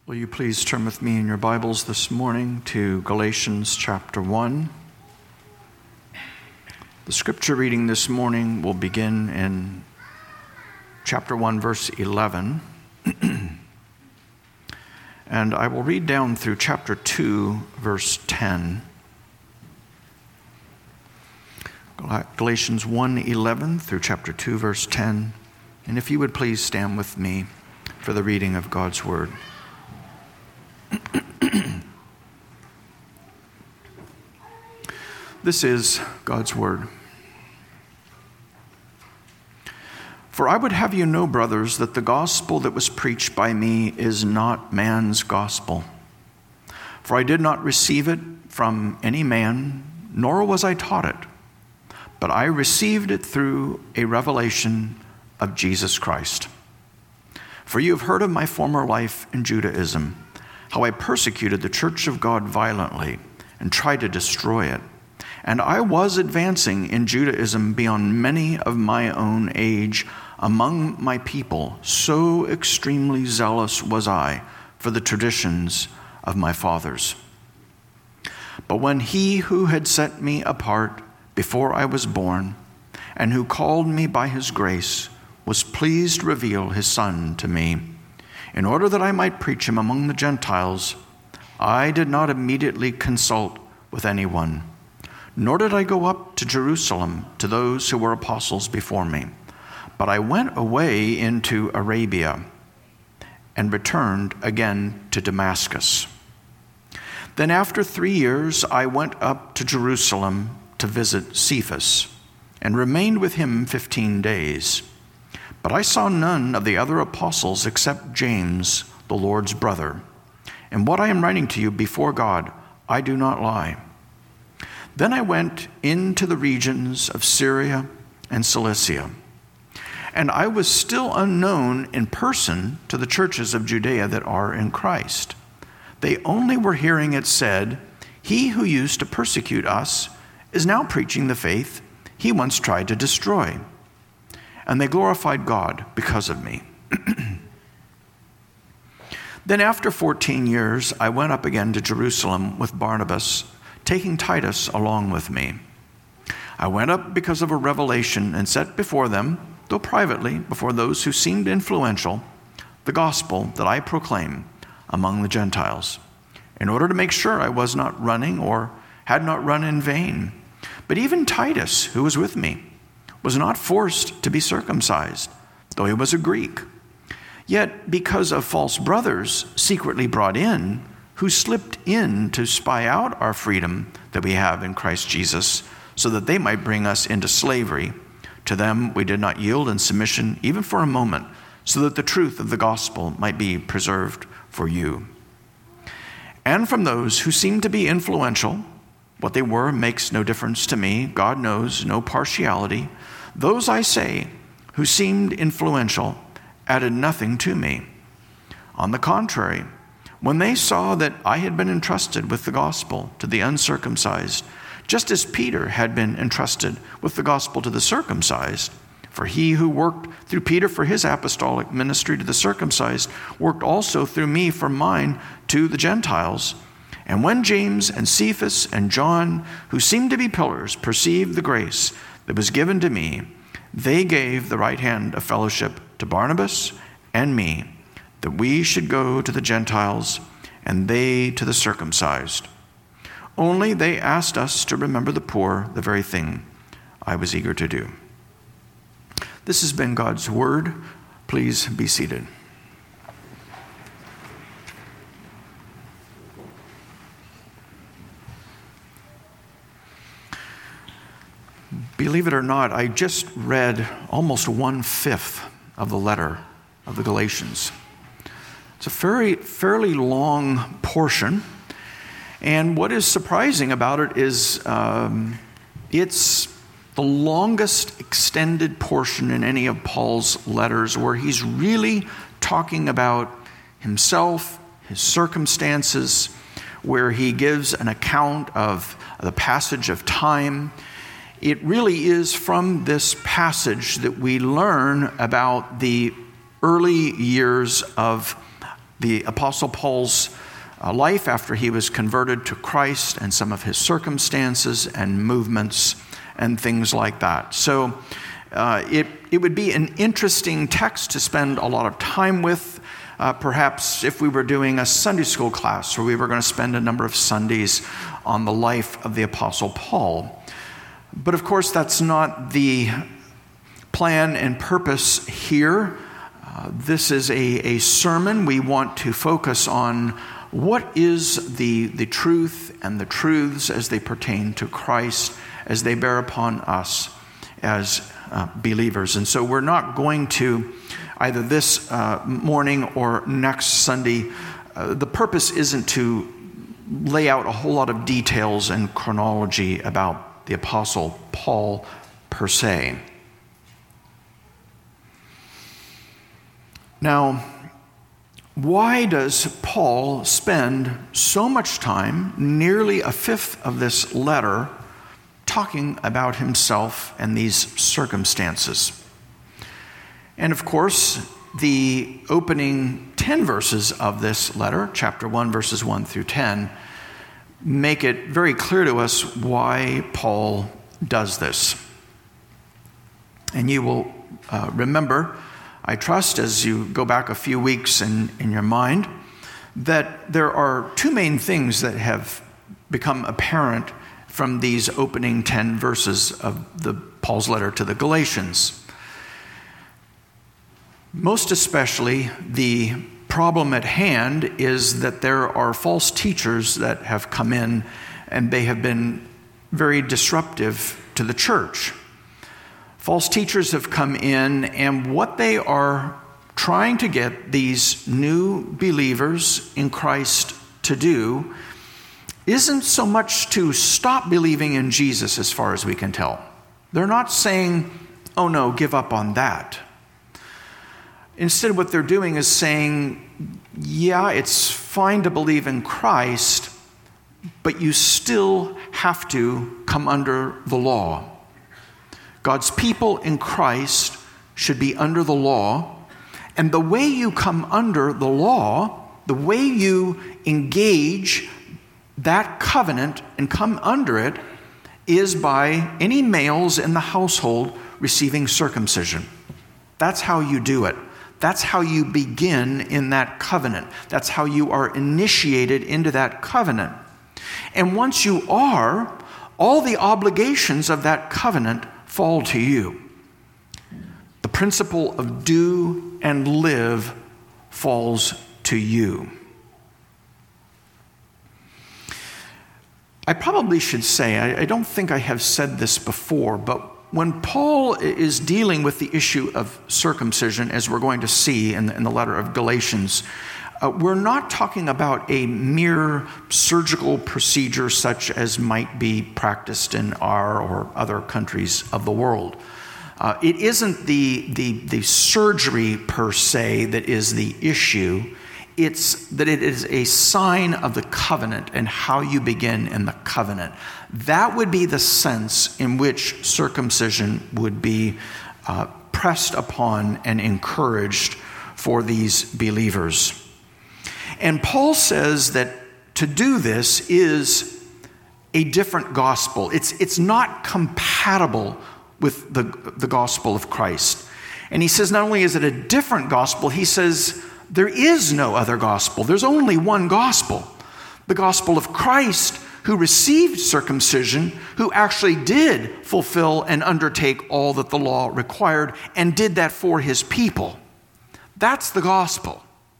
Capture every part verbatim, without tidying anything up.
Will you please turn with me in your Bibles this morning to Galatians chapter one. The scripture reading this morning will begin in chapter one, verse eleven. And I will read down through chapter two, verse ten. Galatians one eleven through chapter two, verse ten. And if you would please stand with me for the reading of God's word. This is God's word. For I would have you know, brothers, that the gospel that was preached by me is not man's gospel. For I did not receive it from any man, nor was I taught it, but I received it through a revelation of Jesus Christ. For you have heard of my former life in Judaism, how I persecuted the church of God violently and tried to destroy it. And I was advancing in Judaism beyond many of my own age among my people. So extremely zealous was I for the traditions of my fathers. But when he who had set me apart before I was born, and who called me by his grace, was pleased to reveal his Son to me, in order that I might preach him among the Gentiles, I did not immediately consult with anyone, nor did I go up to Jerusalem to those who were apostles before me. But I went away into Arabia and returned again to Damascus. Then after three years I went up to Jerusalem to visit Cephas and remained with him fifteen days. But I saw none of the other apostles except James, the Lord's brother. And what I am writing to you before God, I do not lie. Then I went into the regions of Syria and Cilicia. And I was still unknown in person to the churches of Judea that are in Christ. They only were hearing it said, "He who used to persecute us is now preaching the faith he once tried to destroy." And they glorified God because of me. Then after fourteen years, I went up again to Jerusalem with Barnabas, taking Titus along with me. I went up because of a revelation and set before them, though privately, before those who seemed influential, the gospel that I proclaim among the Gentiles, in order to make sure I was not running or had not run in vain. But even Titus, who was with me, was not forced to be circumcised, though he was a Greek. Yet because of false brothers secretly brought in, who slipped in to spy out our freedom that we have in Christ Jesus, so that they might bring us into slavery, to them we did not yield in submission even for a moment, so that the truth of the gospel might be preserved for you. And from those who seemed to be influential, what they were makes no difference to me. God knows, no partiality. Those, I say, who seemed influential added nothing to me. On the contrary, when they saw that I had been entrusted with the gospel to the uncircumcised, just as Peter had been entrusted with the gospel to the circumcised, for he who worked through Peter for his apostolic ministry to the circumcised worked also through me for mine to the Gentiles. And when James and Cephas and John, who seemed to be pillars, perceived the grace that was given to me, they gave the right hand of fellowship to Barnabas and me, that we should go to the Gentiles and they to the circumcised. Only they asked us to remember the poor, the very thing I was eager to do. This has been God's word. Please be seated. Believe it or not, I just read almost one-fifth of the letter of the Galatians. It's a very, fairly long portion, and what is surprising about it is um, it's the longest extended portion in any of Paul's letters where he's really talking about himself, his circumstances, where he gives an account of the passage of time. It really is from this passage that we learn about the early years of the Apostle Paul's uh, life after he was converted to Christ and some of his circumstances and movements and things like that. So uh, it, it would be an interesting text to spend a lot of time with. Uh, perhaps if we were doing a Sunday school class, where we were going to spend a number of Sundays on the life of the Apostle Paul. But of course, that's not the plan and purpose here. Uh, this is a, a sermon. We want to focus on what is the, the truth and the truths as they pertain to Christ, as they bear upon us as uh, believers. And so we're not going to, either this uh, morning or next Sunday, uh, the purpose isn't to lay out a whole lot of details and chronology about the Apostle Paul per se. Now, why does Paul spend so much time, nearly a fifth of this letter, talking about himself and these circumstances? And of course, the opening ten verses of this letter, chapter one, verses one through ten, make it very clear to us why Paul does this. And you will uh, remember, I trust, as you go back a few weeks in, in your mind, that there are two main things that have become apparent from these opening ten verses of the Paul's letter to the Galatians. Most especially, the problem at hand is that there are false teachers that have come in, and they have been very disruptive to the church. False teachers have come in, and what they are trying to get these new believers in Christ to do isn't so much to stop believing in Jesus, as far as we can tell. They're not saying, oh no, give up on that. Instead, what they're doing is saying, yeah, it's fine to believe in Christ, but you still have to come under the law. God's people in Christ should be under the law, and the way you come under the law, the way you engage that covenant and come under it, is by any males in the household receiving circumcision. That's how you do it. That's how you begin in that covenant. That's how you are initiated into that covenant. And once you are, all the obligations of that covenant fall to you. The principle of do and live falls to you. I probably should say, I, I don't think I have said this before, but when Paul is dealing with the issue of circumcision, as we're going to see in the, in the letter of Galatians, uh, we're not talking about a mere surgical procedure such as might be practiced in our or other countries of the world. Uh, it isn't the, the, the surgery per se that is the issue. It's that it is a sign of the covenant and how you begin in the covenant. That would be the sense in which circumcision would be uh, pressed upon and encouraged for these believers. And Paul says that to do this is a different gospel. It's, it's not compatible with the, the gospel of Christ. And he says not only is it a different gospel, he says there is no other gospel. There's only one gospel. The gospel of Christ, who received circumcision, who actually did fulfill and undertake all that the law required and did that for his people. That's the gospel.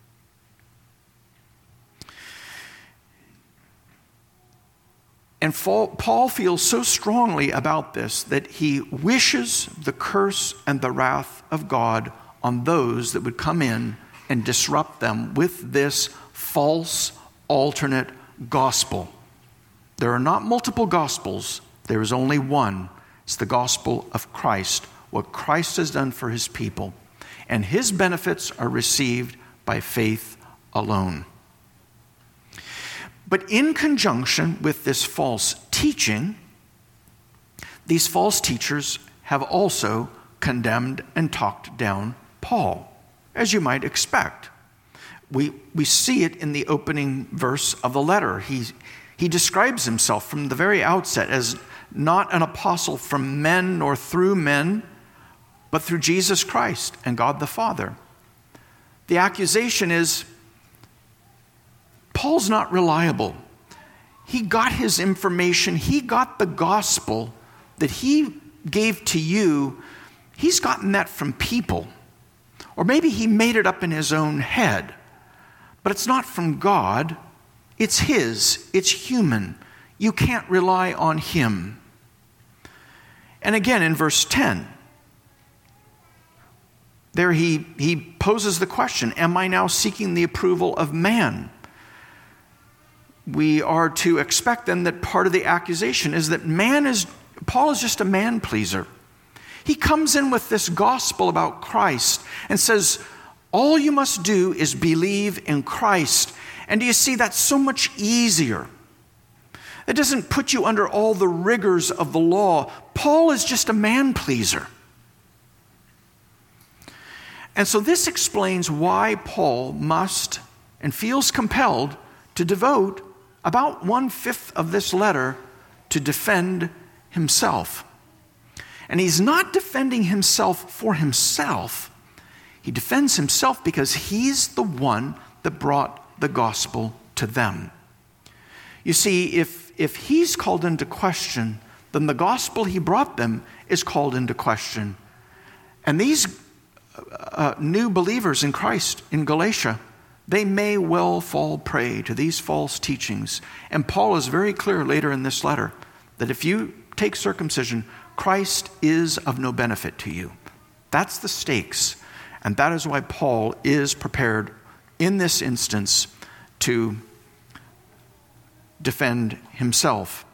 And Paul feels so strongly about this that he wishes the curse and the wrath of God on those that would come in and disrupt them with this false, alternate gospel. There are not multiple gospels. There is only one. It's the gospel of Christ, what Christ has done for his people. And his benefits are received by faith alone. But in conjunction with this false teaching, these false teachers have also condemned and talked down Paul, as you might expect. We, we see it in the opening verse of the letter. He, he describes himself from the very outset as not an apostle from men nor through men, but through Jesus Christ and God the Father. The accusation is, Paul's not reliable. He got his information, he got the gospel that he gave to you, he's gotten that from people. Or maybe he made it up in his own head. But it's not from God, it's his, it's human. You can't rely on him. And again in verse ten, there he, he poses the question, am I now seeking the approval of man? We are to expect then that part of the accusation is that man is, Paul is just a man pleaser. He comes in with this gospel about Christ and says, all you must do is believe in Christ. And do you see, that's so much easier. It doesn't put you under all the rigors of the law. Paul is just a man pleaser. And so this explains why Paul must and feels compelled to devote about one-fifth of this letter to defend himself. And he's not defending himself for himself. He defends himself because he's the one that brought the gospel to them. You see, if, if he's called into question, then the gospel he brought them is called into question. And these uh, new believers in Christ in Galatia, they may well fall prey to these false teachings. And Paul is very clear later in this letter that if you take circumcision, Christ is of no benefit to you. That's the stakes. And that is why Paul is prepared in this instance to defend himself.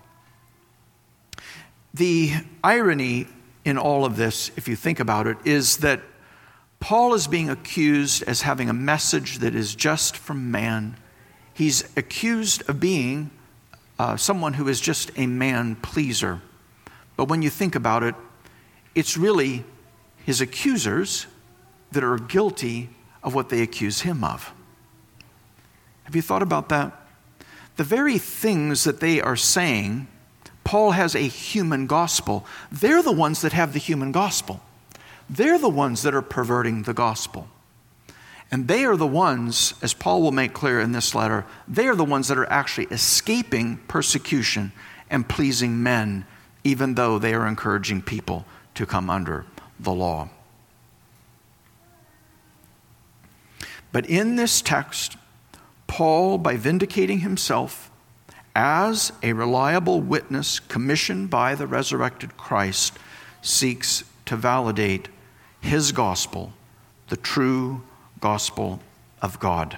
The irony in all of this, if you think about it, is that Paul is being accused as having a message that is just from man. He's accused of being uh, someone who is just a man pleaser. But when you think about it, it's really his accusers that are guilty of what they accuse him of. Have you thought about that? The very things that they are saying, Paul has a human gospel. They're the ones that have the human gospel. They're the ones that are perverting the gospel. And they are the ones, as Paul will make clear in this letter, they are the ones that are actually escaping persecution and pleasing men, even though they are encouraging people to come under the law. But in this text, Paul, by vindicating himself as a reliable witness commissioned by the resurrected Christ, seeks to validate his gospel, the true gospel of God.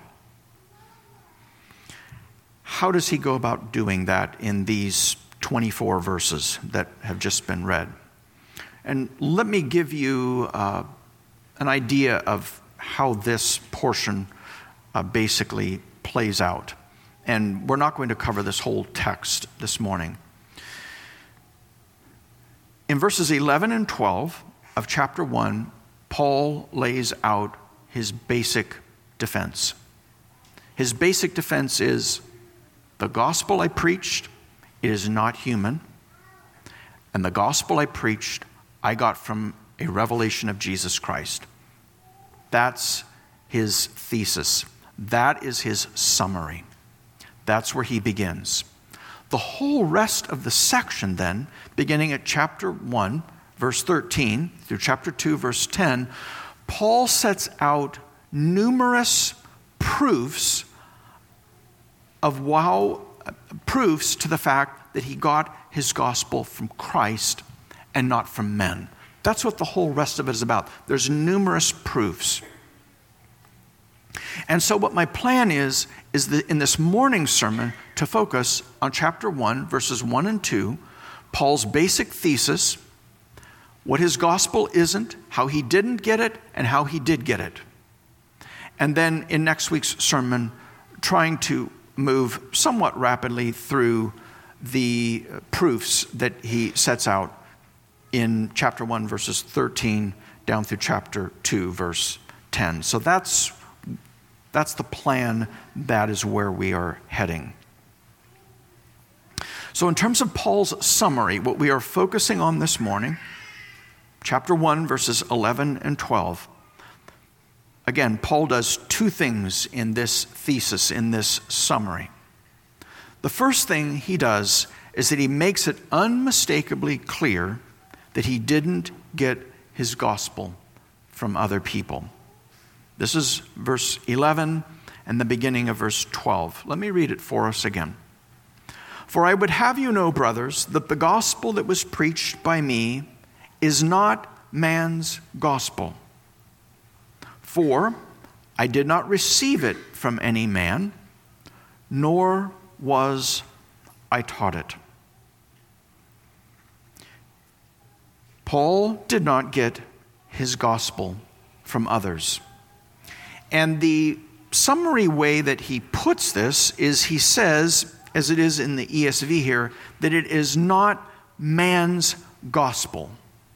How does he go about doing that in these twenty-four verses that have just been read? And let me give you uh, an idea of how this portion uh, basically plays out. And we're not going to cover this whole text this morning. In verses eleven and twelve of chapter one, Paul lays out his basic defense. His basic defense is, the gospel I preached, it is not human. And the gospel I preached, I got from a revelation of Jesus Christ. That's his thesis. That is his summary. That's where he begins. The whole rest of the section then, beginning at chapter one, verse thirteen, through chapter two, verse ten, Paul sets out numerous proofs of wow, proofs to the fact that he got his gospel from Christ and not from men. That's what the whole rest of it is about. There's numerous proofs. And so what my plan is, is that in this morning sermon to focus on chapter one, verses one and two, Paul's basic thesis, what his gospel isn't, how he didn't get it, and how he did get it. And then in next week's sermon, trying to move somewhat rapidly through the proofs that he sets out in chapter one, verses thirteen, down through chapter two, verse ten. So that's That's the plan. That is where we are heading. So in terms of Paul's summary, what we are focusing on this morning, chapter one, verses eleven and twelve. Again, Paul does two things in this thesis, in this summary. The first thing he does is that he makes it unmistakably clear that he didn't get his gospel from other people. This is verse eleven and the beginning of verse twelve. Let me read it for us again. For I would have you know, brothers, that the gospel that was preached by me is not man's gospel. For I did not receive it from any man, nor was I taught it. Paul did not get his gospel from others. And the summary way that he puts this is he says, as it is in the E S V here, that it is not man's gospel.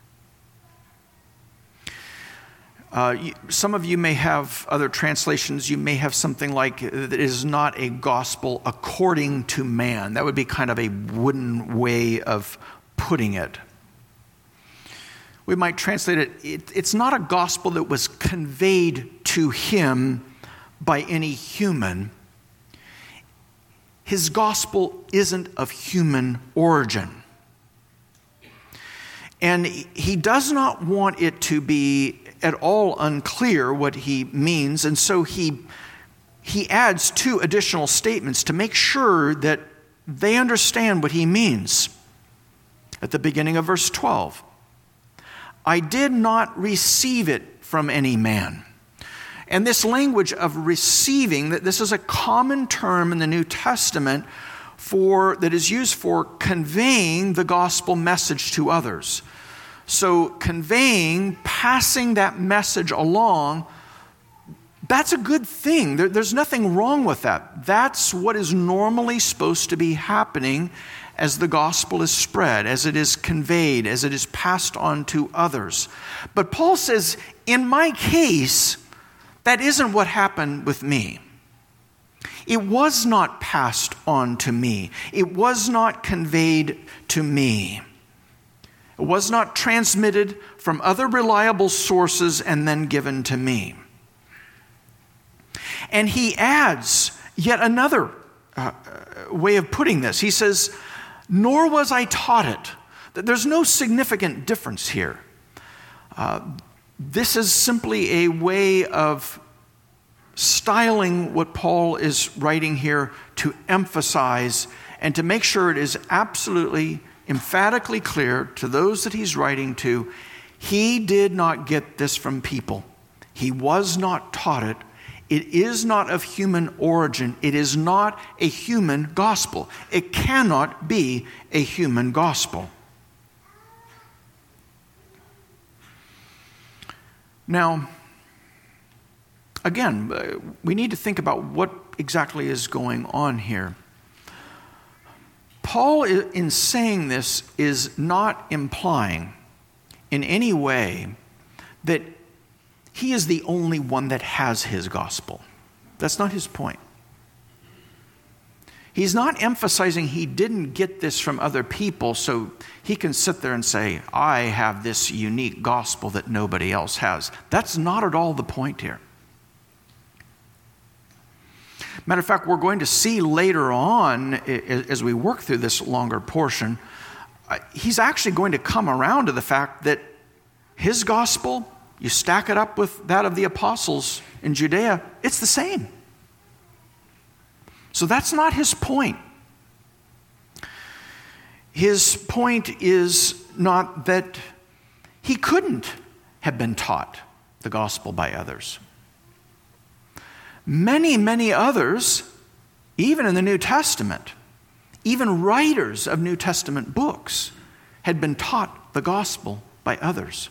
Uh, some of you may have other translations. You may have something like, that it is not a gospel according to man. That would be kind of a wooden way of putting it. We might translate it, it it's not a gospel that was conveyed to him by any human. His gospel isn't of human origin. And he does not want it to be at all unclear what he means, and so he he adds two additional statements to make sure that they understand what he means. At the beginning of verse twelve, I did not receive it from any man. And this language of receiving, that this is a common term in the New Testament for that is used for conveying the gospel message to others. So conveying, passing that message along, that's a good thing. There, there's nothing wrong with that. That's what is normally supposed to be happening as the gospel is spread, as it is conveyed, as it is passed on to others. But Paul says, in my case, that isn't what happened with me. It was not passed on to me. It was not conveyed to me. It was not transmitted from other reliable sources and then given to me. And he adds yet another uh, way of putting this. He says, nor was I taught it. There's no significant difference here. Uh, this is simply a way of styling what Paul is writing here to emphasize and to make sure it is absolutely emphatically clear to those that he's writing to, he did not get this from people. He was not taught it. It is not of human origin. It is not a human gospel. It cannot be a human gospel. Now, again, we need to think about what exactly is going on here. Paul, in saying this, is not implying in any way that he is the only one that has his gospel. That's not his point. He's not emphasizing he didn't get this from other people so he can sit there and say, I have this unique gospel that nobody else has. That's not at all the point here. Matter of fact, we're going to see later on, as we work through this longer portion, he's actually going to come around to the fact that his gospel, you stack it up with that of the apostles in Judea, it's the same. So that's not his point. His point is not that he couldn't have been taught the gospel by others. Many, many others, even in the New Testament, even writers of New Testament books, had been taught the gospel by others.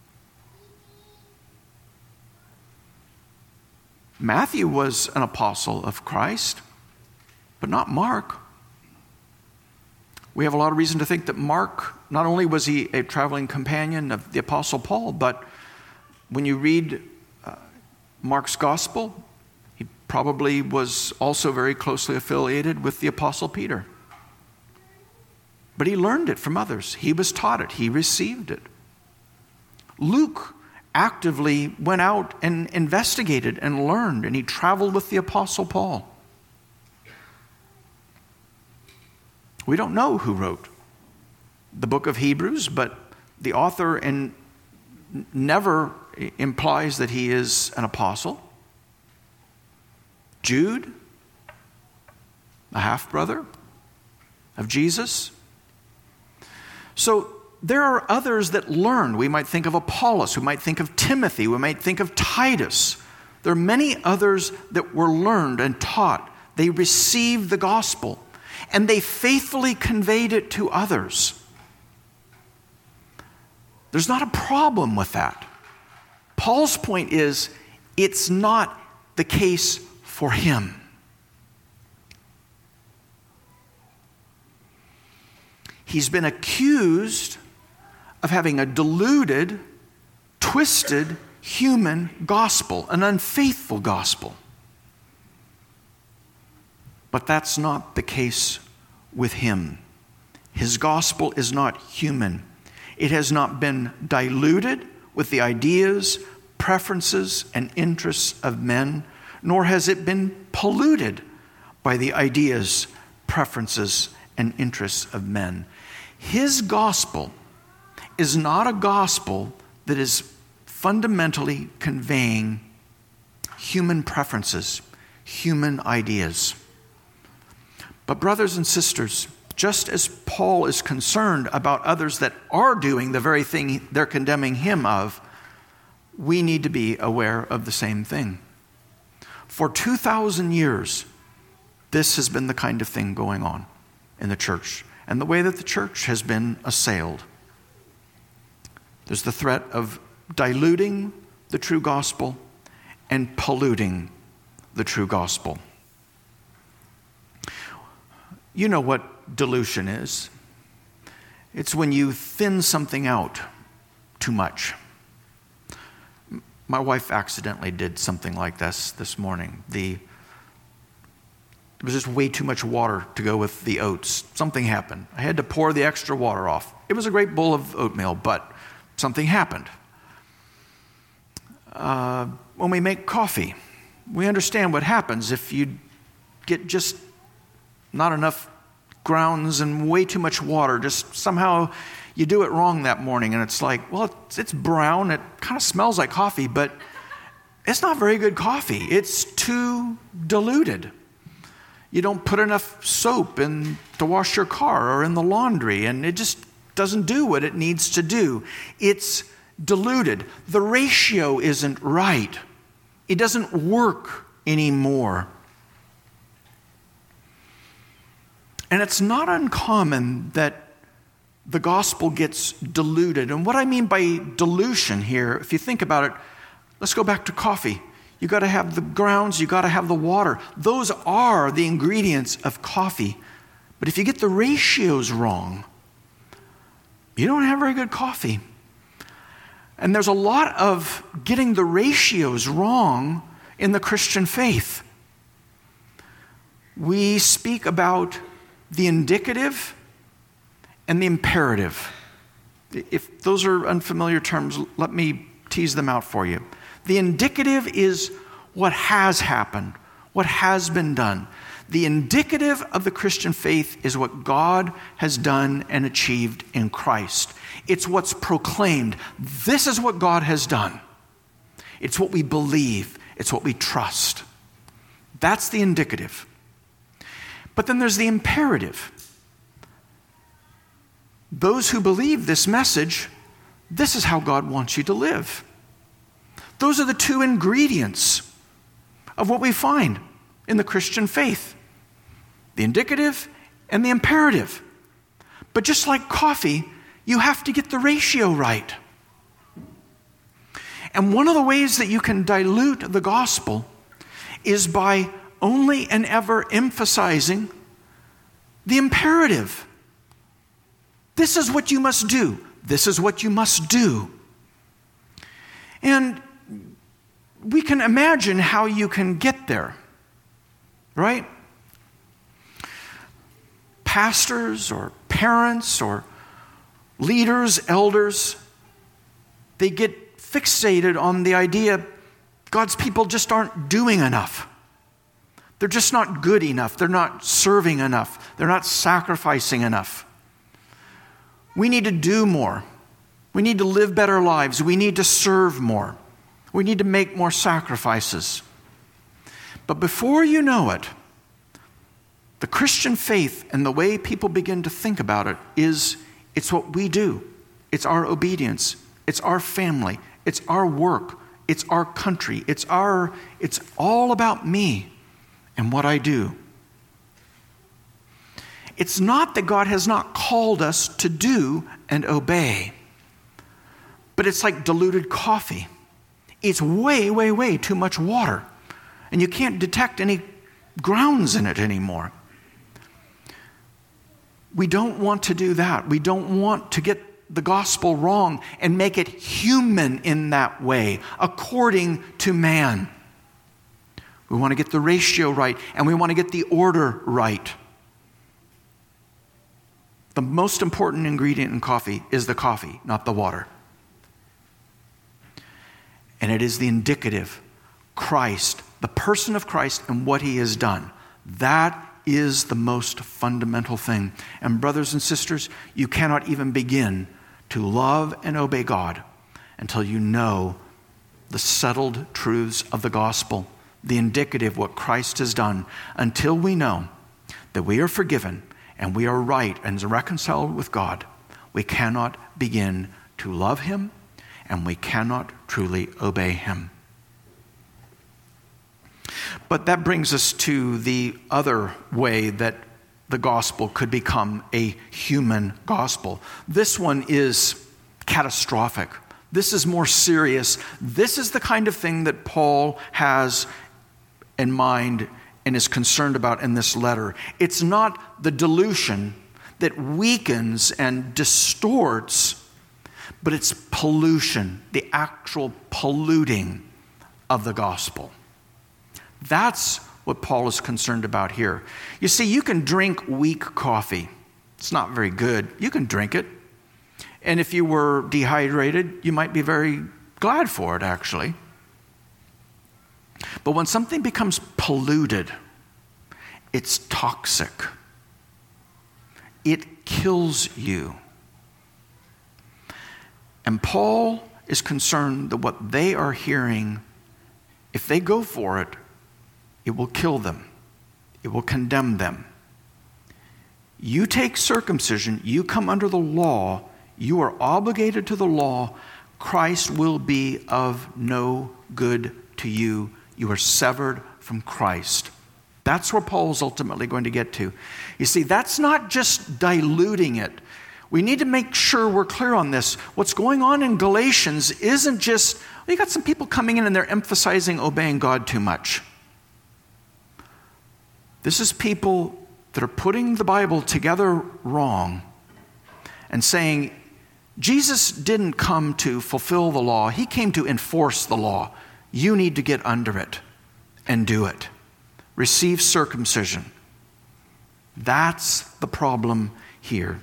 Matthew was an apostle of Christ, but not Mark. We have a lot of reason to think that Mark, not only was he a traveling companion of the apostle Paul, but when you read uh, Mark's gospel, he probably was also very closely affiliated with the Apostle Peter. But he learned it from others. He was taught it. He received it. Luke actively went out and investigated and learned, and he traveled with the Apostle Paul. We don't know who wrote the book of Hebrews, but the author in, never implies that he is an apostle. Jude, a half-brother of Jesus. So there are others that learned. We might think of Apollos. We might think of Timothy. We might think of Titus. There are many others that were learned and taught. They received the gospel, and they faithfully conveyed it to others. There's not a problem with that. Paul's point is, it's not the case for him. He's been accused of having a deluded, twisted human gospel, an unfaithful gospel. But that's not the case with him. His gospel is not human. It has not been diluted with the ideas, preferences, and interests of men, nor has it been polluted by the ideas, preferences, and interests of men. His gospel is not a gospel that is fundamentally conveying human preferences, human ideas. But brothers and sisters, just as Paul is concerned about others that are doing the very thing they're condemning him of, we need to be aware of the same thing. For two thousand years, this has been the kind of thing going on in the church, and the way that the church has been assailed. There's the threat of diluting the true gospel and polluting the true gospel. You know what dilution is. It's when you thin something out too much. My wife accidentally did something like this this morning. The, it was just way too much water to go with the oats. Something happened. I had to pour the extra water off. It was a great bowl of oatmeal, but something happened. Uh, when we make coffee, we understand what happens if you get just not enough grounds and way too much water. Just somehow you do it wrong that morning, and it's like, well, it's, it's brown. It kind of smells like coffee, but it's not very good coffee. It's too diluted. You don't put enough soap in to wash your car or in the laundry, and it just doesn't do what it needs to do. It's diluted. The ratio isn't right. It doesn't work anymore. And it's not uncommon that the gospel gets diluted. And what I mean by dilution here, if you think about it, let's go back to coffee. You got to have the grounds, you got to have the water. Those are the ingredients of coffee. But if you get the ratios wrong, you don't have very good coffee. And there's a lot of getting the ratios wrong in the Christian faith. We speak about the indicative and the imperative. If those are unfamiliar terms, let me tease them out for you. The indicative is what has happened, what has been done. The indicative of the Christian faith is what God has done and achieved in Christ. It's what's proclaimed. This is what God has done. It's what we believe. It's what we trust. That's the indicative. But then there's the imperative. Those who believe this message, this is how God wants you to live. Those are the two ingredients of what we find in the Christian faith. The indicative and the imperative. But just like coffee, you have to get the ratio right. And one of the ways that you can dilute the gospel is by only and ever emphasizing the imperative. This is what you must do. This is what you must do. And we can imagine how you can get there. right? Pastors or parents or leaders, elders, they get fixated on the idea God's people just aren't doing enough. They're just not good enough. They're not serving enough. They're not sacrificing enough. We need to do more. We need to live better lives. We need to serve more. We need to make more sacrifices. But before you know it, the Christian faith and the way people begin to think about it is it's what we do. It's our obedience. It's our family. It's our work. It's our country. It's our, it's all about me and what I do. It's not that God has not called us to do and obey, but it's like diluted coffee. It's way, way, way too much water, and you can't detect any grounds in it anymore. We don't want to do that. We don't want to get the gospel wrong and make it human in that way, according to man. We want to get the ratio right, and we want to get the order right. The most important ingredient in coffee is the coffee, not the water. And it is the indicative, Christ, the person of Christ and what he has done. That is the most fundamental thing. And brothers and sisters, you cannot even begin to love and obey God until you know the settled truths of the gospel, the indicative, what Christ has done. Until we know that we are forgiven and we are right and reconciled with God, we cannot begin to love him and we cannot truly obey him. But that brings us to the other way that the gospel could become a human gospel. This one is catastrophic. This is more serious. This is the kind of thing that Paul has in mind and is concerned about in this letter. It's not the dilution that weakens and distorts, but it's pollution, the actual polluting of the gospel. That's what Paul is concerned about here. You see, you can drink weak coffee. It's not very good. You can drink it. And if you were dehydrated, you might be very glad for it, actually. But when something becomes polluted, it's toxic. It kills you. And Paul is concerned that what they are hearing, if they go for it, it will kill them. It will condemn them. You take circumcision, you come under the law, you are obligated to the law, Christ will be of no good to you. You are severed from Christ. That's where Paul is ultimately going to get to. You see, that's not just diluting it. We need to make sure we're clear on this. What's going on in Galatians isn't just, well, you got some people coming in and they're emphasizing obeying God too much. This is people that are putting the Bible together wrong and saying, Jesus didn't come to fulfill the law. He came to enforce the law. You need to get under it and do it. Receive circumcision. That's the problem here.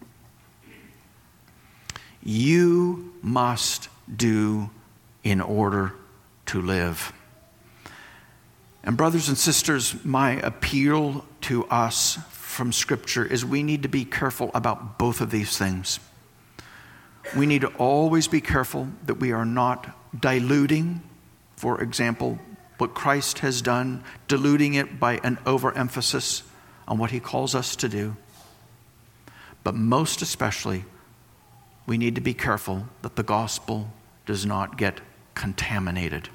You must do in order to live. And brothers and sisters, my appeal to us from Scripture is we need to be careful about both of these things. We need to always be careful that we are not diluting, for example, what Christ has done, diluting it by an overemphasis on what he calls us to do. But most especially, we need to be careful that the gospel does not get contaminated.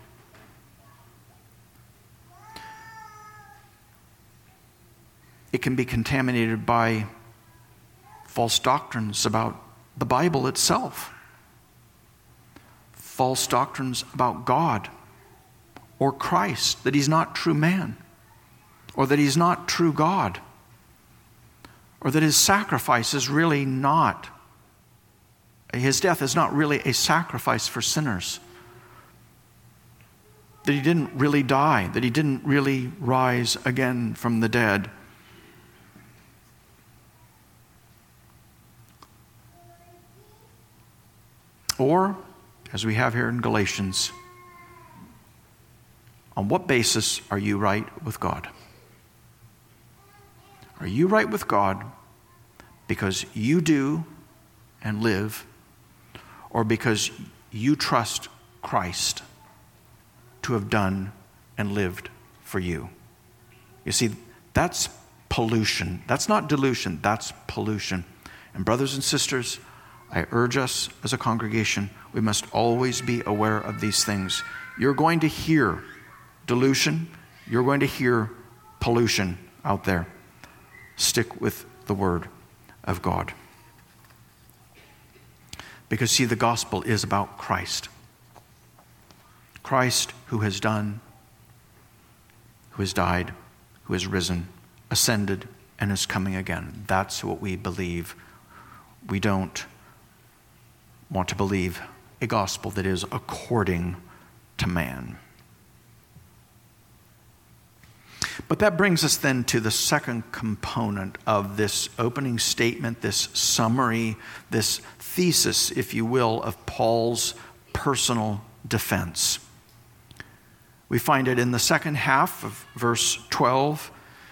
It can be contaminated by false doctrines about the Bible itself, false doctrines about God or Christ, that he's not true man, or that he's not true God, or that his sacrifice is really not, his death is not really a sacrifice for sinners. that he didn't really die, that he didn't really rise again from the dead. Or, as we have here in Galatians, on what basis are you right with God? Are you right with God because you do and live, or because you trust Christ to have done and lived for you? You see, that's pollution. That's not dilution, that's pollution. And brothers and sisters, I urge us as a congregation, we must always be aware of these things. You're going to hear dilution. You're going to hear pollution out there. Stick with the word of God. Because, see, the gospel is about Christ. Christ who has done, who has died, who has risen, ascended, and is coming again. That's what we believe. We don't want to believe a gospel that is according to man. But that brings us then to the second component of this opening statement, this summary, this thesis, if you will, of Paul's personal defense. We find it in the second half of verse twelve.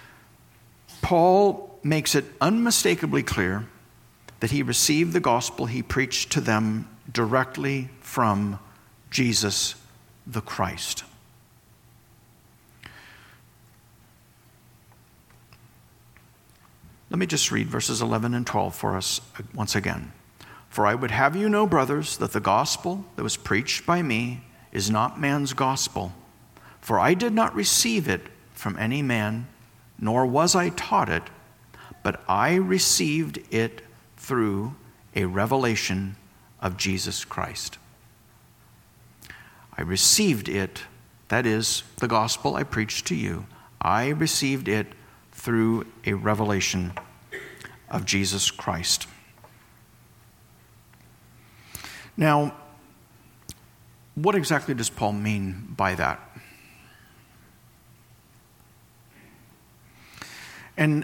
Paul makes it unmistakably clear that he received the gospel he preached to them directly from Jesus the Christ. Let me just read verses eleven and twelve for us once again. For I would have you know, brothers, that the gospel that was preached by me is not man's gospel. For I did not receive it from any man, nor was I taught it, but I received it through a revelation of Jesus Christ. I received it, that is, the gospel I preached to you. I received it through a revelation of Jesus Christ. Now, what exactly does Paul mean by that? And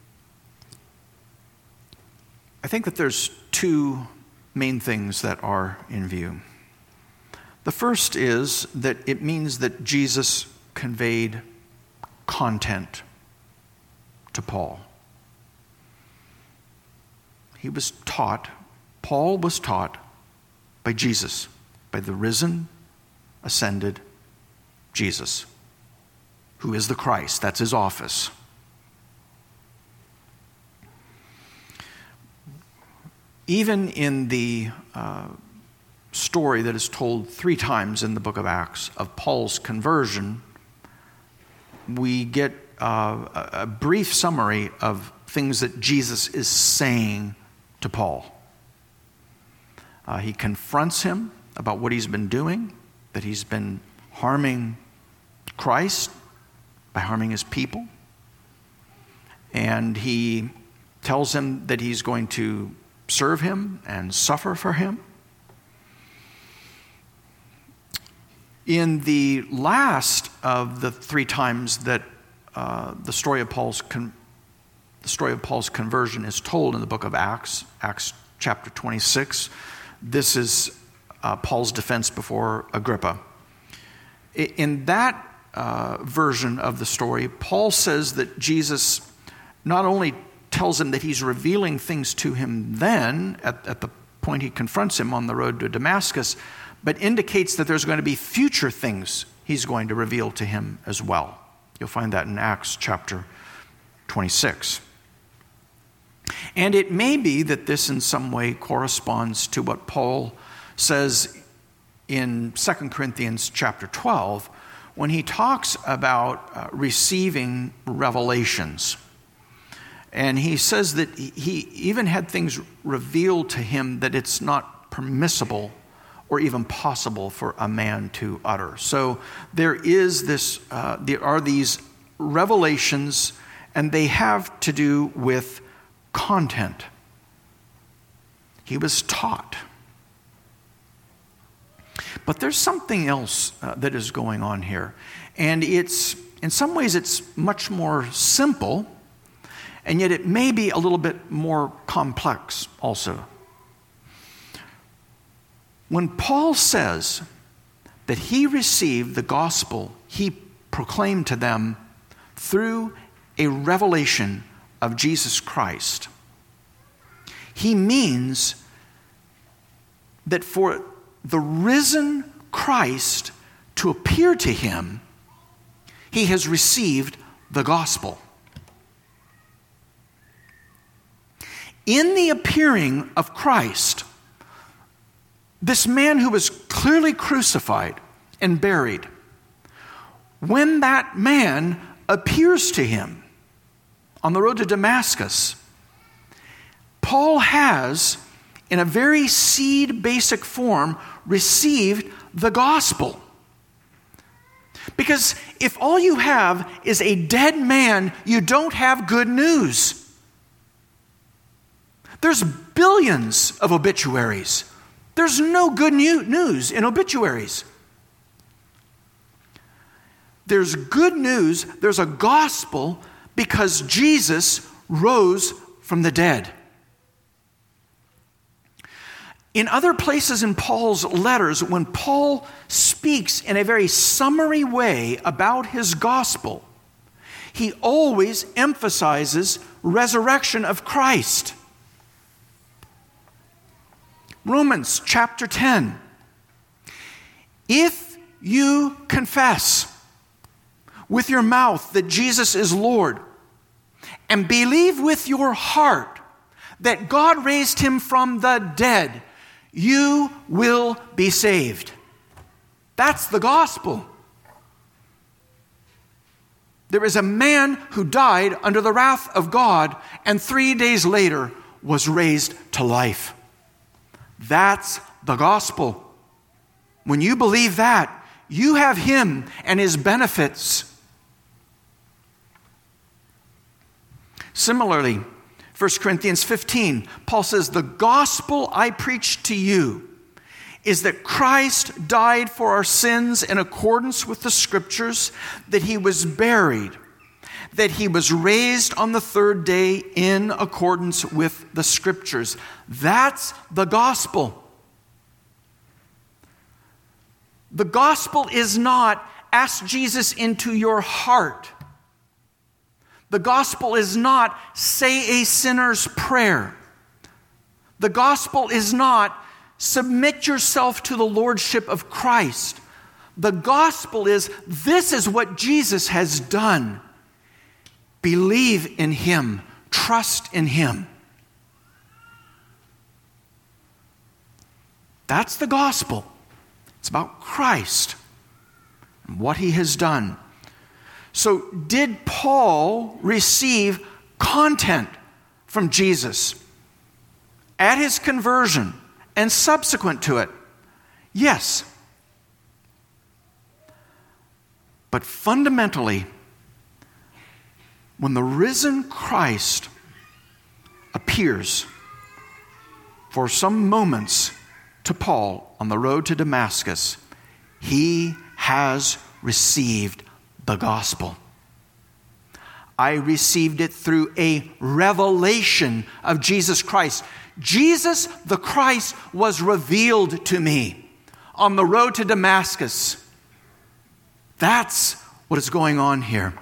I think that there's two main things that are in view. The first is that it means that Jesus conveyed content to Paul. He was taught, Paul was taught by Jesus, by the risen, ascended Jesus, who is the Christ. That's his office. Even in the uh, story that is told three times in the book of Acts of Paul's conversion, we get uh, a brief summary of things that Jesus is saying to Paul. Uh, he confronts him about what he's been doing, that he's been harming Christ by harming his people. And he tells him that he's going to serve him and suffer for him. In the last of the three times that uh, the story of Paul's con- the story of Paul's conversion is told in the book of Acts, Acts chapter twenty-six, this is uh, Paul's defense before Agrippa. In that uh, version of the story, Paul says that Jesus not only tells him that he's revealing things to him then, at, at the point he confronts him on the road to Damascus, but indicates that there's going to be future things he's going to reveal to him as well. You'll find that in Acts chapter twenty-six. And it may be that this in some way corresponds to what Paul says in Second Corinthians chapter twelve when he talks about uh, receiving revelations. And he says that he even had things revealed to him that it's not permissible or even possible for a man to utter. So there is this, uh, there are these revelations, and they have to do with content. He was taught. But there's something else uh, that is going on here. And it's, in some ways, it's much more simple, and yet it may be a little bit more complex also. When Paul says that he received the gospel he proclaimed to them through a revelation of Jesus Christ, he means that for the risen Christ to appear to him, he has received the gospel. In the appearing of Christ, this man who was clearly crucified and buried, when that man appears to him on the road to Damascus, Paul has, in a very seed basic form, received the gospel. Because if all you have is a dead man, you don't have good news. There's billions of obituaries. There's no good news in obituaries. There's good news, there's a gospel, because Jesus rose from the dead. In other places in Paul's letters, when Paul speaks in a very summary way about his gospel, he always emphasizes resurrection of Christ. Romans chapter ten. If you confess with your mouth that Jesus is Lord and believe with your heart that God raised him from the dead, you will be saved. That's the gospel. There is a man who died under the wrath of God and three days later was raised to life. That's the gospel. When you believe that, you have him and his benefits. Similarly, First Corinthians fifteen, Paul says, the gospel I preach to you is that Christ died for our sins in accordance with the scriptures, that he was buried, that he was raised on the third day in accordance with the scriptures. That's the gospel. The gospel is not ask Jesus into your heart. The gospel is not say a sinner's prayer. The gospel is not submit yourself to the lordship of Christ. The gospel is this is what Jesus has done. Believe in him. Trust in him. That's the gospel. It's about Christ and what he has done. So did Paul receive content from Jesus at his conversion and subsequent to it? Yes. But fundamentally, when the risen Christ appears for some moments to Paul on the road to Damascus, he has received the gospel. I received it through a revelation of Jesus Christ. Jesus the Christ was revealed to me on the road to Damascus. That's what is going on here.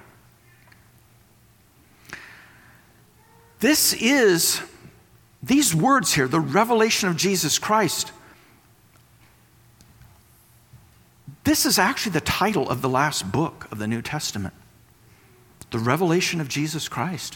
This is, these words here, the revelation of Jesus Christ, this is actually the title of the last book of the New Testament. The revelation of Jesus Christ.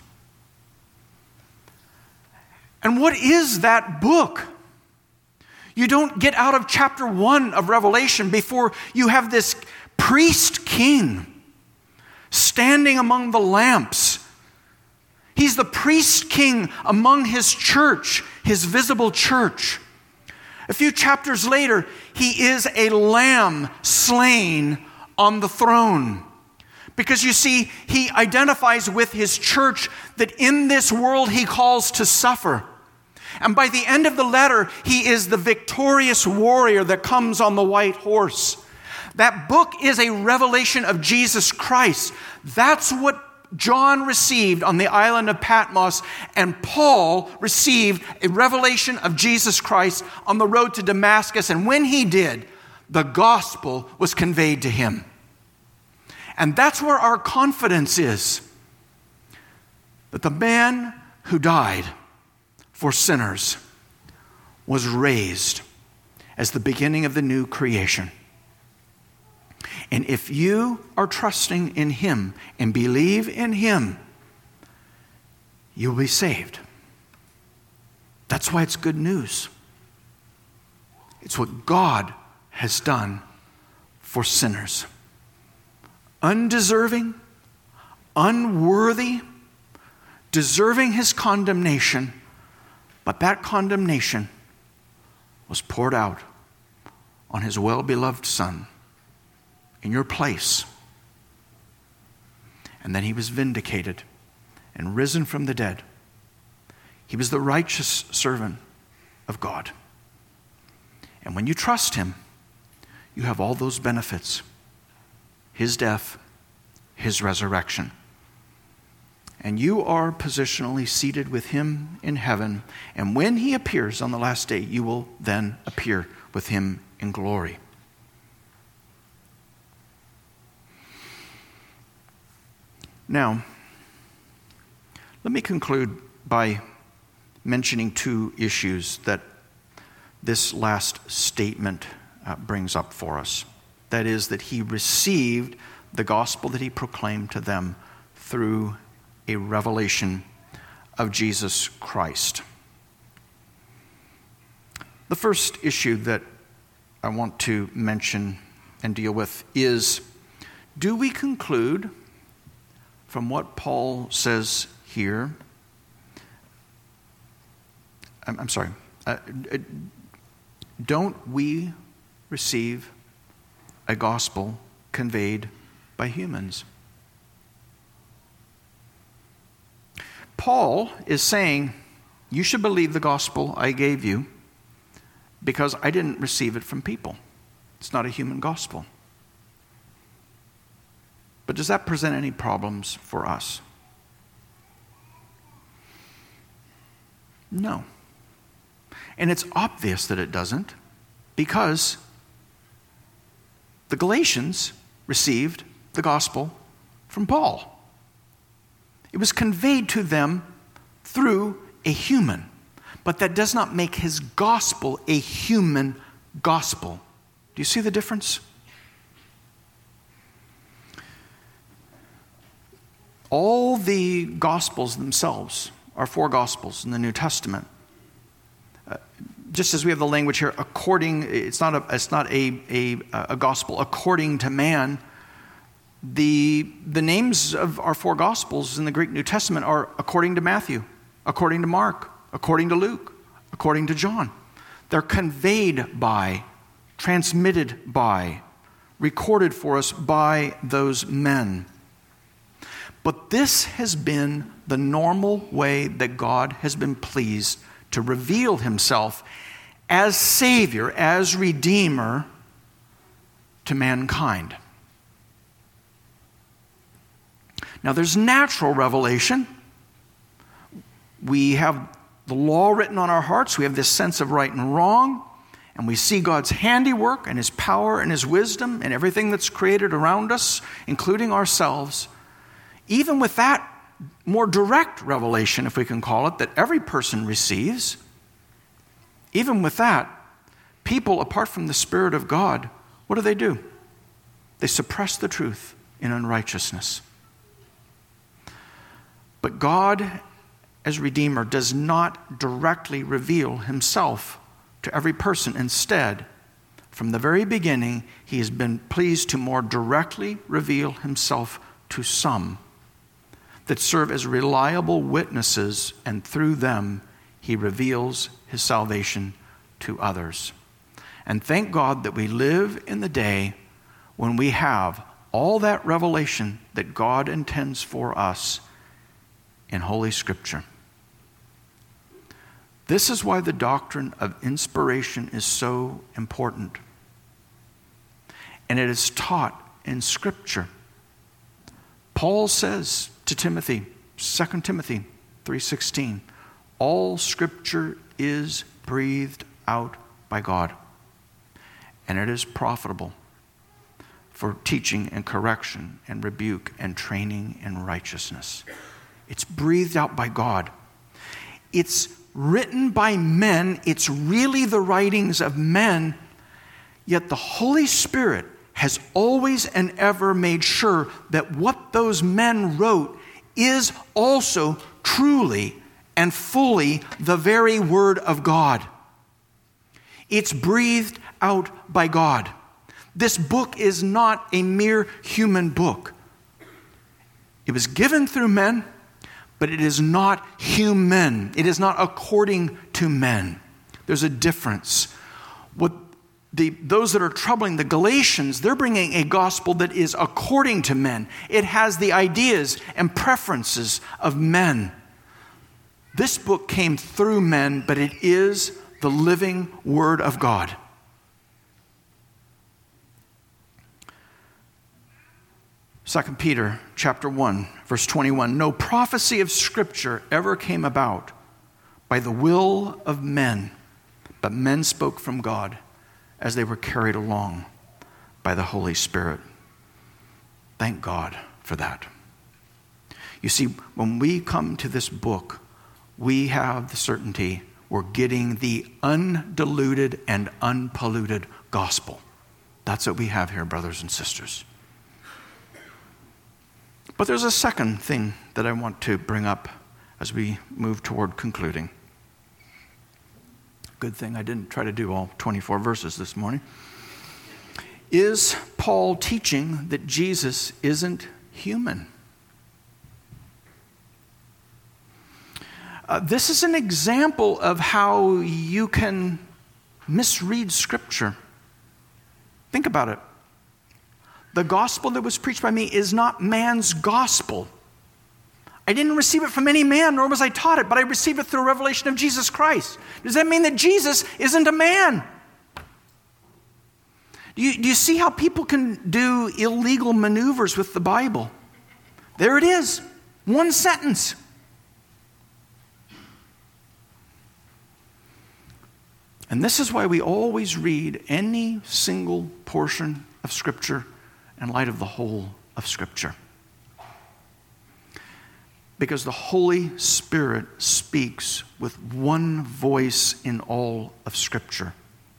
And what is that book? You don't get out of chapter one of Revelation before you have this priest king standing among the lamps. He's the priest king among his church, his visible church. A few chapters later, he is a lamb slain on the throne. Because you see, he identifies with his church that in this world he calls to suffer. And by the end of the letter, he is the victorious warrior that comes on the white horse. That book is a revelation of Jesus Christ. That's what John received on the island of Patmos, and Paul received a revelation of Jesus Christ on the road to Damascus. And when he did, the gospel was conveyed to him. And that's where our confidence is. That the man who died for sinners was raised as the beginning of the new creation. And if you are trusting in him and believe in him, you'll be saved. That's why it's good news. It's what God has done for sinners. Undeserving, unworthy, deserving his condemnation, but that condemnation was poured out on his well-beloved Son in your place. And then he was vindicated and risen from the dead. He was the righteous servant of God. And when you trust him, you have all those benefits. His death, his resurrection. And you are positionally seated with him in heaven. And when he appears on the last day, you will then appear with him in glory. Now, let me conclude by mentioning two issues that this last statement uh, brings up for us. That is, that he received the gospel that he proclaimed to them through a revelation of Jesus Christ. The first issue that I want to mention and deal with is, do we conclude from what Paul says here, I'm, I'm sorry, uh, don't we receive a gospel conveyed by humans? Paul is saying, you should believe the gospel I gave you because I didn't receive it from people. It's not a human gospel. But does that present any problems for us? No. And it's obvious that it doesn't, because the Galatians received the gospel from Paul. It was conveyed to them through a human, but that does not make his gospel a human gospel. Do you see the difference? All the Gospels themselves are four Gospels in the New Testament. Uh, just as we have the language here, according, it's not a, it's not a, a, a gospel according to man. The, the names of our four Gospels in the Greek New Testament are according to Matthew, according to Mark, according to Luke, according to John. They're conveyed by, transmitted by, recorded for us by those men. But this has been the normal way that God has been pleased to reveal himself as Savior, as Redeemer to mankind. Now, there's natural revelation. We have the law written on our hearts. We have this sense of right and wrong. And we see God's handiwork and his power and his wisdom and everything that's created around us, including ourselves. Even with that more direct revelation, if we can call it, that every person receives, even with that, people apart from the Spirit of God, what do they do? They suppress the truth in unrighteousness. But God, as Redeemer, does not directly reveal himself to every person. Instead, from the very beginning, he has been pleased to more directly reveal himself to some that serve as reliable witnesses, and through them he reveals his salvation to others. And thank God that we live in the day when we have all that revelation that God intends for us in Holy Scripture. This is why the doctrine of inspiration is so important. And it is taught in Scripture. Paul says to Timothy, Second Timothy three sixteen, all Scripture is breathed out by God, and it is profitable for teaching and correction and rebuke and training in righteousness. It's breathed out by God. It's written by men. It's really the writings of men, yet the Holy Spirit has always and ever made sure that what those men wrote is also truly and fully the very Word of God. It's breathed out by God. This book is not a mere human book. It was given through men, but it is not human. It is not according to men. There's a difference. What the those that are troubling the Galatians, they're bringing a gospel that is according to men. It has the ideas and preferences of men. This book came through men, but it is the living Word of God. Second Peter chapter one, verse twenty-one. No prophecy of Scripture ever came about by the will of men, but men spoke from God as they were carried along by the Holy Spirit. Thank God for that. You see, when we come to this book, we have the certainty we're getting the undiluted and unpolluted gospel. That's what we have here, brothers and sisters. But there's a second thing that I want to bring up as we move toward concluding. Good thing I didn't try to do all twenty-four verses this morning. Is Paul teaching that Jesus isn't human? Uh, this is an example of how you can misread Scripture. Think about it. The gospel that was preached by me is not man's gospel. I didn't receive it from any man, nor was I taught it, but I received it through a revelation of Jesus Christ. Does that mean that Jesus isn't a man? Do you, do you see how people can do illegal maneuvers with the Bible? There it is. One sentence. And this is why we always read any single portion of Scripture in light of the whole of Scripture. Because the Holy Spirit speaks with one voice in all of Scripture.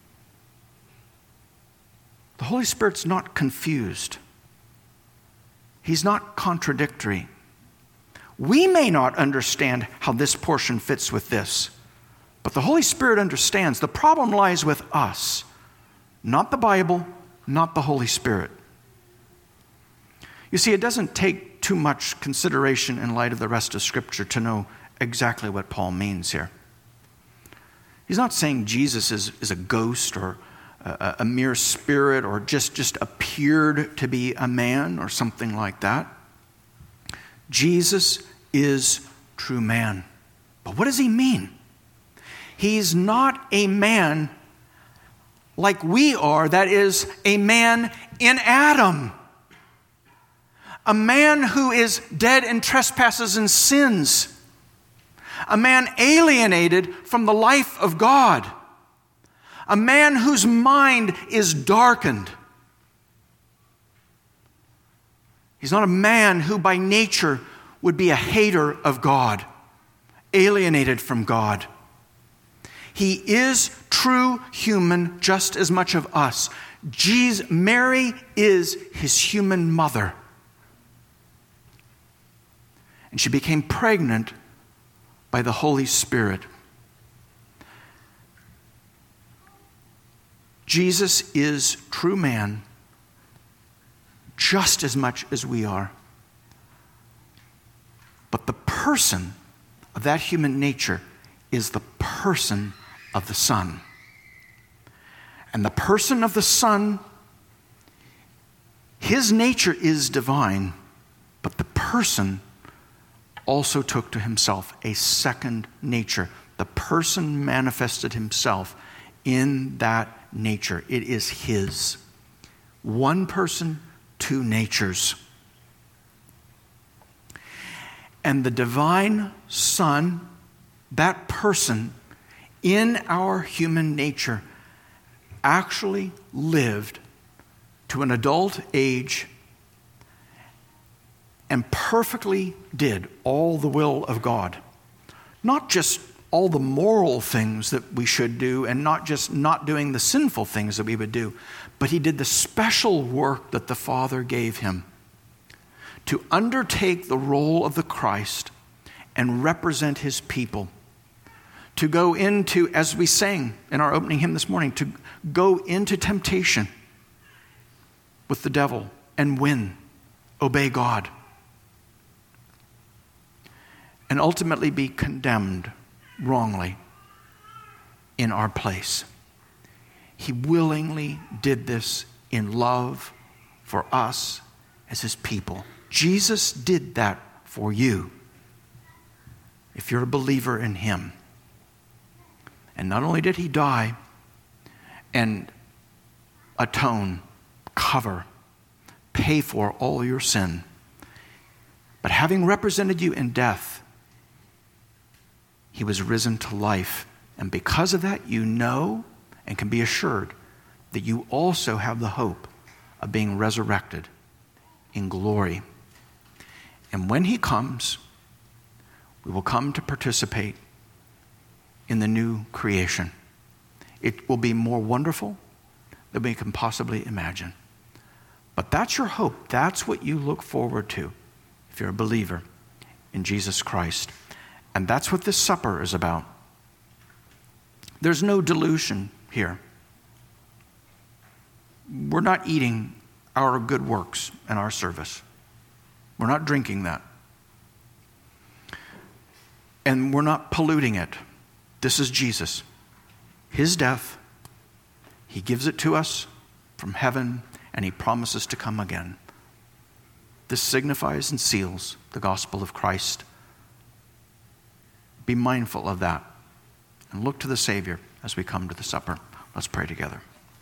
The Holy Spirit's not confused. He's not contradictory. We may not understand how this portion fits with this, but the Holy Spirit understands. The problem lies with us, not the Bible, not the Holy Spirit. You see, it doesn't take too much consideration in light of the rest of Scripture to know exactly what Paul means here. He's not saying Jesus is, is a ghost or a, a mere spirit or just, just appeared to be a man or something like that. Jesus is true man. But what does he mean? He's not a man like we are, that is, a man in Adam. A man who is dead in trespasses and sins. A man alienated from the life of God. A man whose mind is darkened. He's not a man who by nature would be a hater of God, alienated from God. He is true human just as much of us. Jesus, Mary is his human mother. And she became pregnant by the Holy Spirit. Jesus is true man just as much as we are. But the person of that human nature is the person of the Son. And the person of the Son, his nature is divine, but the person also took to himself a second nature, The person manifested himself in that nature. It is his. One person, two natures. And the divine Son, that person in our human nature, actually lived to an adult age and perfectly did all the will of God. Not just all the moral things that we should do and not just not doing the sinful things that we would do, but he did the special work that the Father gave him to undertake the role of the Christ and represent his people. To go into, as we sang in our opening hymn this morning, to go into temptation with the devil and win, obey God, and ultimately be condemned wrongly in our place. He willingly did this in love for us as his people. Jesus did that for you if you're a believer in him. And not only did he die and atone, cover, pay for all your sin, but having represented you in death, he was risen to life. And because of that, you know and can be assured that you also have the hope of being resurrected in glory. And when he comes, we will come to participate in the new creation. It will be more wonderful than we can possibly imagine. But that's your hope. That's what you look forward to if you're a believer in Jesus Christ. And that's what this supper is about. There's no delusion here. We're not eating our good works and our service. We're not drinking that. And we're not polluting it. This is Jesus. His death. He gives it to us from heaven, and he promises to come again. This signifies and seals the gospel of Christ. Be mindful of that and look to the Savior as we come to the supper. Let's pray together.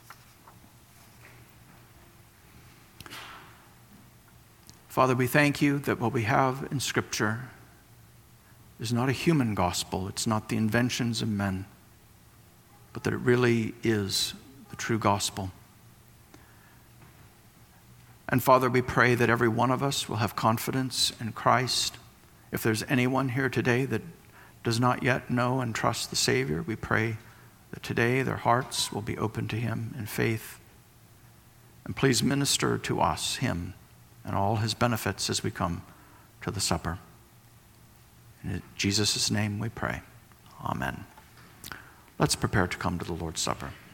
Father, we thank you that what we have in Scripture is not a human gospel. It's not the inventions of men, but that it really is the true gospel. And Father, we pray that every one of us will have confidence in Christ. If there's anyone here today that does not yet know and trust the Savior, we pray that today their hearts will be open to him in faith. And please minister to us, him, and all his benefits as we come to the supper. In Jesus' name we pray. Amen. Let's prepare to come to the Lord's Supper.